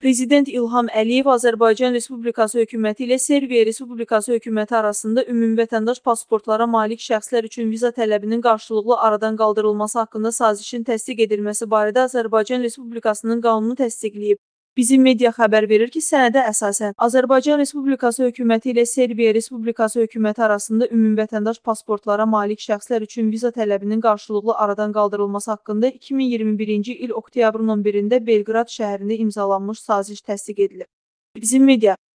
Prezident İlham Əliyev Azərbaycan Respublikası hökuməti ilə Serbiya Respublikası hökuməti arasında ümumvətəndaş pasportlara malik şəxslər üçün viza tələbinin qarşılıqlı aradan qaldırılması haqqında sazişin təsdiq edilməsi barədə Azərbaycan Respublikasının qanunu təsdiqləyib. Bizim media xəbər verir ki, sənədə əsasən Azərbaycan Respublikası hökuməti ilə Serbiya Respublikası hökuməti arasında ümumvətəndaş pasportlara malik şəxslər üçün viza tələbinin qarşılıqlı aradan qaldırılması haqqında 2021-ci il oktyabrın 11-də Belqrad şəhərində imzalanmış saziş təsdiq edilib. Bizim media